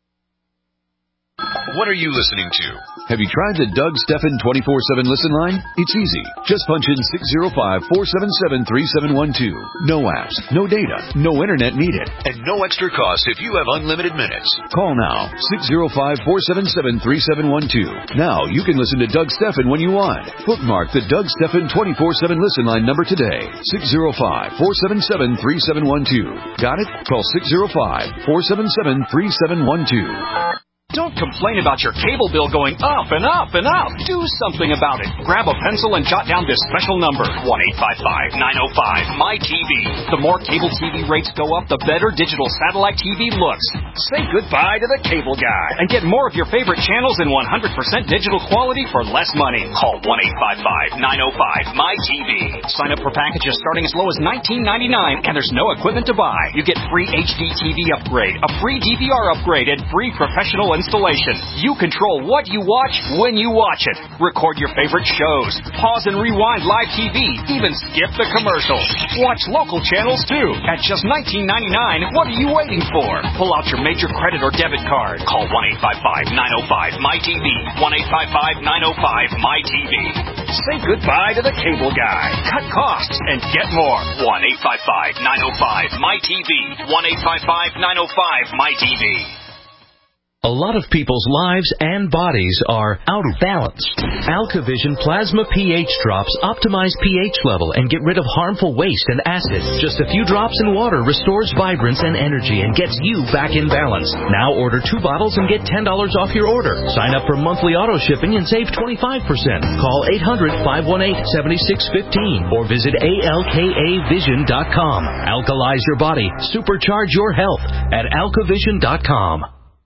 What are you listening to?
Have you tried the Doug Stephan twenty-four seven listen line? It's easy. Just punch in six zero five, four seven seven, three seven one two. No apps, no data, no internet needed.
And no extra cost if you have unlimited minutes.
Call now, six zero five, four seven seven, three seven one two. Now you can listen to Doug Stephan when you want. Bookmark the Doug Stephan twenty-four seven listen line number today. six zero five, four seven seven, three seven one two. Got it? Call six zero five, four seven seven, three seven one two.
Don't complain about your cable bill going up and up and up. Do something about it. Grab a pencil and jot down this special number, one eight five five, nine oh five, M Y T V. The more cable T V rates go up, the better digital satellite T V looks. Say goodbye to the cable guy and get more of your favorite channels in one hundred percent digital quality for less money. Call one eight five five, nine oh five, M Y T V. Sign up for packages starting as low as nineteen ninety-nine, and there's no equipment to buy. You get free H D T V upgrade, a free D V R upgrade, and free professional installation. You control what you watch when you watch it. Record your favorite shows. Pause and rewind live T V. Even skip the commercials. Watch local channels too. At just nineteen ninety-nine, what are you waiting for? Pull out your major credit or debit card. Call one eight five five, nine oh five, M Y T V. one eight five five, nine oh five, M Y T V. Say goodbye to the cable guy. Cut costs and get more. one eight five five, nine oh five, M Y T V. one eight five five, nine oh five, M Y T V.
A lot of people's lives and bodies are out of balance. AlkaVision Plasma pH drops optimize pH level and get rid of harmful waste and acid. Just a few drops in water restores vibrance and energy and gets you back in balance. Now order two bottles and get ten dollars off your order. Sign up for monthly auto shipping and save twenty-five percent. Call eight hundred, five one eight, seven six one five or visit A L K A vision dot com. Alkalize your body. Supercharge your health at Alka Vision dot com.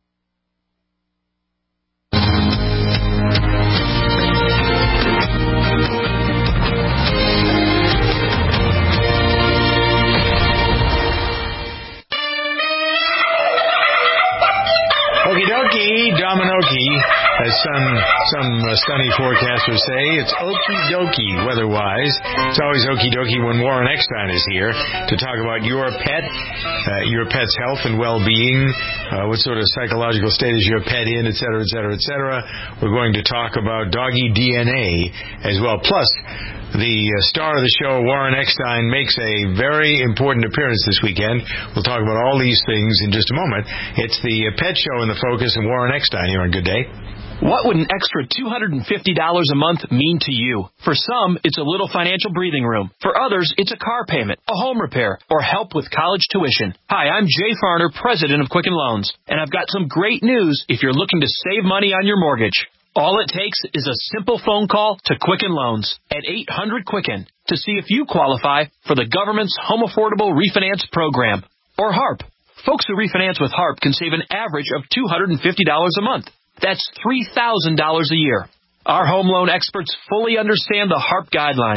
Okie dokie, Dominoki, as some some uh, sunny forecasters say. It's okie dokie weather-wise. It's always okie dokie when Warren Eckstein is here to talk about your pet, uh, your pet's health and well-being, uh, what sort of psychological state is your pet in, et cetera, et cetera, et cetera. We're going to talk about doggy D N A as well. Plus, the uh, star of the show, Warren Eckstein, makes a very important appearance this weekend. We'll talk about all these things in just a moment. It's the uh, Pet Show in the Focus, and Warren Eckstein here on Good Day.
What would an extra two hundred fifty dollars a month mean to you? For some, it's a little financial breathing room. For others, it's a car payment, a home repair, or help with college tuition. Hi, I'm Jay Farner, president of Quicken Loans, and I've got some great news if you're looking to save money on your mortgage. All it takes is a simple phone call to Quicken Loans at eight hundred Quicken to see if you qualify for the government's Home Affordable Refinance Program, or HARP. Folks who refinance with HARP can save an average of two hundred fifty dollars a month. That's three thousand dollars a year. Our home loan experts fully understand the HARP guidelines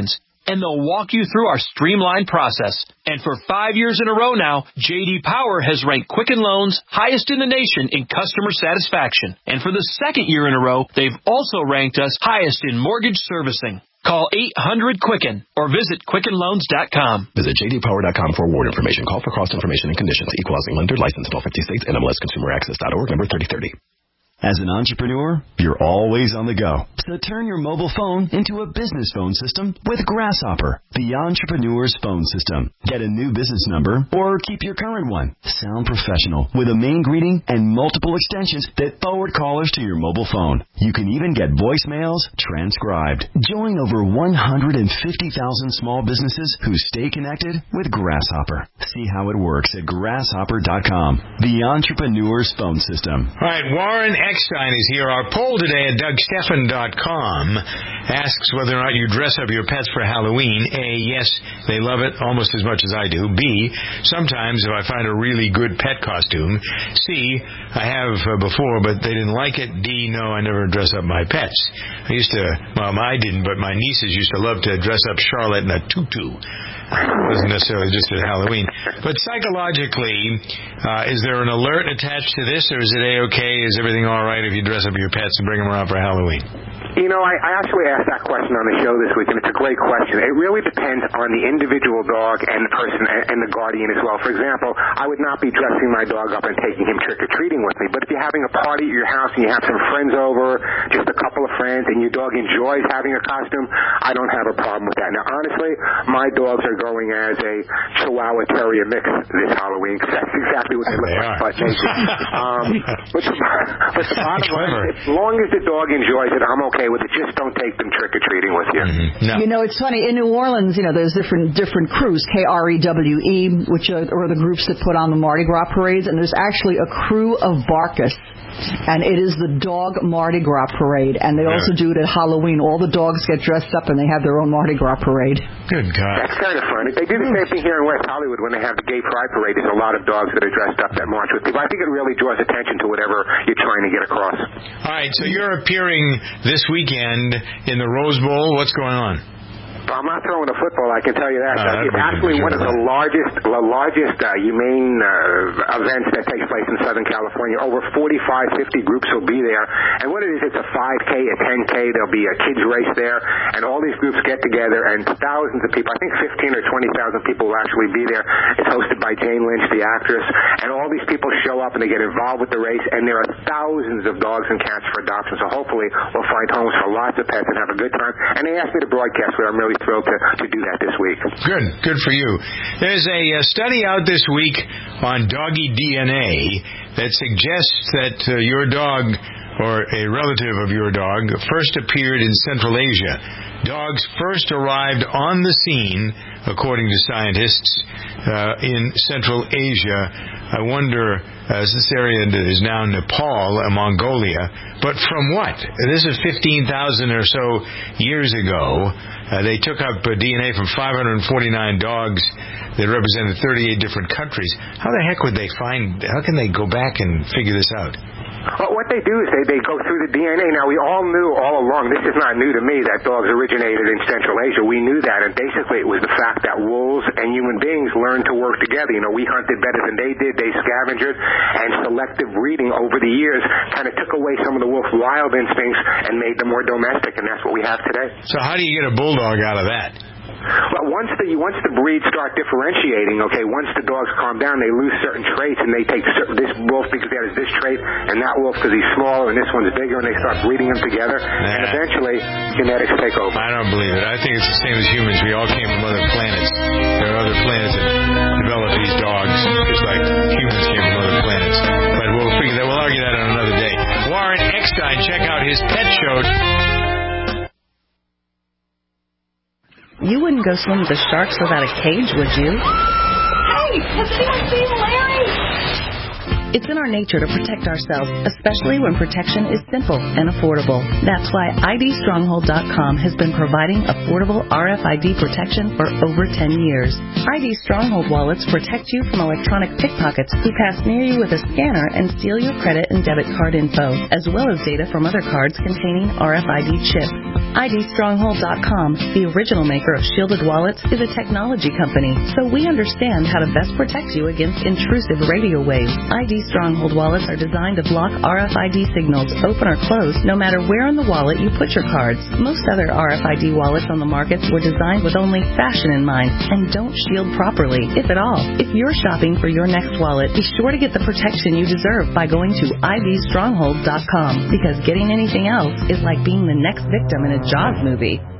and they'll walk you through our streamlined process. And for five years in a row now, J D Power has ranked Quicken Loans highest in the nation in customer satisfaction. And for the second year in a row, they've also ranked us highest in mortgage servicing. Call eight hundred Quicken or visit Quicken Loans dot com.
Visit J D Power dot com for award information. Call for cost information and conditions. Equal housing lender, licensed in all fifty states, N M L S Consumer Access dot org, number thirty thirty.
As an entrepreneur, you're always on the go. So turn your mobile phone into a business phone system with Grasshopper, the entrepreneur's phone system. Get a new business number or keep your current one. Sound professional with a main greeting and multiple extensions that forward callers to your mobile phone. You can even get voicemails transcribed. Join over one hundred fifty thousand small businesses who stay connected with Grasshopper. See how it works at grasshopper dot com, the entrepreneur's phone system.
All right, Warren Eckstein is here. Our poll today at doug stephan dot com asks whether or not you dress up your pets for Halloween. A, yes, they love it almost as much as I do. B, sometimes if I find a really good pet costume. C, I have uh, before, but they didn't like it. D, no, I never dress up my pets. I used to, well, I didn't, but my nieces used to love to dress up Charlotte in a tutu. It wasn't necessarily just at Halloween. But psychologically, uh, is there an alert attached to this, or is it A-okay? Is everything all right if you dress up your pets and bring them around for Halloween?
You know, I, I actually asked that question on the show this week, and it's a great question. It really depends on the individual dog and the person and, and the guardian as well. For example, I would not be dressing my dog up and taking him trick-or-treating with me. But if you're having a party at your house and you have some friends over, just a couple of friends, and your dog enjoys having a costume, I don't have a problem with that. Now, honestly, my dogs are going as a Chihuahua Terrier mix this Halloween, because that's exactly what they look like, but naked. um, but, the, but the bottom line, as long as the dog enjoys it, I'm okay with it. Just don't take them trick-or-treating with you.
Mm-hmm. No.
You know, it's funny. In New Orleans, you know, there's different different crews, K R E W E, which are, are the groups that put on the Mardi Gras parades, and there's actually a crew of Barkus. And it is the dog Mardi Gras parade. And they yeah. also do it at Halloween. All the dogs get dressed up and they have their own Mardi Gras parade.
Good God.
That's kind of funny. They do the same thing here in West Hollywood when they have the Gay Pride Parade. There's a lot of dogs that are dressed up that march with people. I think it really draws attention to whatever you're trying to get across.
All right, so you're appearing this weekend in the Rose Bowl. What's going on?
I'm not throwing a football, I can tell you that.
Uh,
it's actually one of the largest, the largest uh, humane uh, events that takes place in Southern California. Over forty-five, fifty groups will be there. And what it is, it's a five K, a ten K. There'll be a kids race there. And all these groups get together, and thousands of people, I think fifteen or twenty thousand people will actually be there. It's hosted by Jane Lynch, the actress. And all these people show up, and they get involved with the race. And there are thousands of dogs and cats for adoption. So hopefully we'll find homes for lots of pets and have a good time. And they asked me to broadcast, but I'm really thrilled to, to do that this week.
Good. Good for you. There's a, a study out this week on doggy D N A that suggests that uh, your dog or a relative of your dog first appeared in Central Asia. Dogs first arrived on the scene, according to scientists, uh, in Central Asia. I wonder, uh, this area that is now Nepal, uh, Mongolia, but from what? This is fifteen thousand or so years ago. Uh, they took up uh, D N A from five hundred forty-nine dogs that represented thirty-eight different countries. How the heck would they find, how can they go back and figure this out?
Well, what they do is they, they go through the D N A. Now, we all knew all along, this is not new to me, that dogs originated in Central Asia. We knew that, and basically it was the fact that wolves and human beings learned to work together. You know, we hunted better than they did. They scavenged, and selective breeding over the years kind of took away some of the wolf's wild instincts and made them more domestic, and that's what we have today.
So how do you get a bulldog out of that?
Well, once the once the breeds start differentiating, okay, once the dogs calm down, they lose certain traits, and they take certain, this wolf because he has this trait, and that wolf because he's smaller, and this one's bigger, and they start breeding them together, nah. and eventually genetics take over.
I don't believe it. I think it's the same as humans. We all came from other planets. There are other planets that developed these dogs, just like humans came from other planets. But we'll figure that. We'll argue that on another day. Warren Eckstein, check out his pet show.
You wouldn't go swim with the sharks without a cage, would you?
Hey, has anyone seen Larry?
It's in our nature to protect ourselves, especially when protection is simple and affordable. That's why I D Stronghold dot com has been providing affordable R F I D protection for over ten years. I D Stronghold wallets protect you from electronic pickpockets who pass near you with a scanner and steal your credit and debit card info, as well as data from other cards containing R F I D chips. I D Stronghold dot com, the original maker of shielded wallets, is a technology company, so we understand how to best protect you against intrusive radio waves. I D Stronghold wallets are designed to block R F I D signals, open or close, no matter where in the wallet you put your cards. Most other R F I D wallets on the market were designed with only fashion in mind and don't shield properly, if at all. If you're shopping for your next wallet, be sure to get the protection you deserve by going to I D Stronghold dot com, because getting anything else is like being the next victim in a Jaws movie.